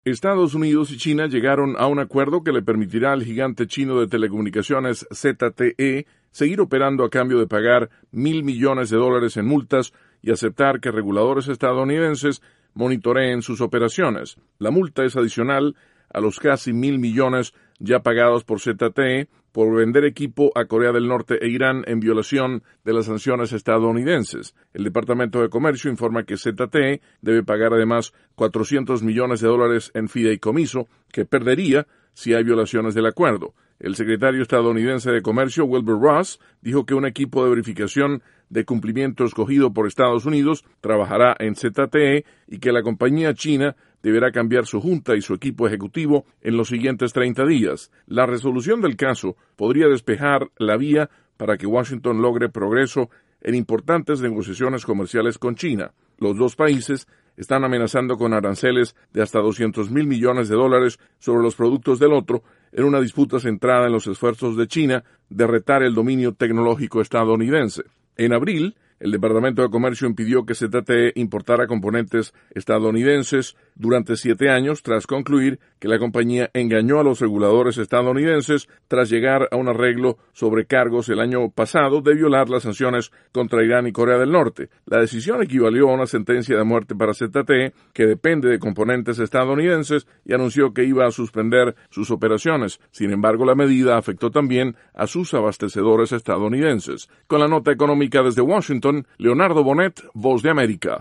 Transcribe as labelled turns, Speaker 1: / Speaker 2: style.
Speaker 1: Estados Unidos y China llegaron a un acuerdo que le permitirá al gigante chino de telecomunicaciones ZTE seguir operando a cambio de pagar $1.000 millones en multas y aceptar que reguladores estadounidenses monitoreen sus operaciones. La multa es adicional a los casi $1.000 millones ya pagados por ZTE por vender equipo a Corea del Norte e Irán en violación de las sanciones estadounidenses. El Departamento de Comercio informa que ZTE debe pagar además $400 millones en fideicomiso que perdería si hay violaciones del acuerdo. El secretario estadounidense de Comercio, Wilbur Ross, dijo que un equipo de verificación de cumplimiento escogido por Estados Unidos trabajará en ZTE y que la compañía china deberá cambiar su junta y su equipo ejecutivo en los siguientes 30 días. La resolución del caso podría despejar la vía para que Washington logre progreso en importantes negociaciones comerciales con China. Los dos países están amenazando con aranceles de hasta $200 mil millones sobre los productos del otro en una disputa centrada en los esfuerzos de China de retar el dominio tecnológico estadounidense. En abril, el Departamento de Comercio impidió que ZTE importara componentes estadounidenses durante 7 años tras concluir que la compañía engañó a los reguladores estadounidenses tras llegar a un arreglo sobre cargos el año pasado de violar las sanciones contra Irán y Corea del Norte. La decisión equivalió a una sentencia de muerte para ZTE, que depende de componentes estadounidenses, y anunció que iba a suspender sus operaciones. Sin embargo, la medida afectó también a sus abastecedores estadounidenses. Con la nota económica desde Washington, Leonardo Bonet, Voz de América.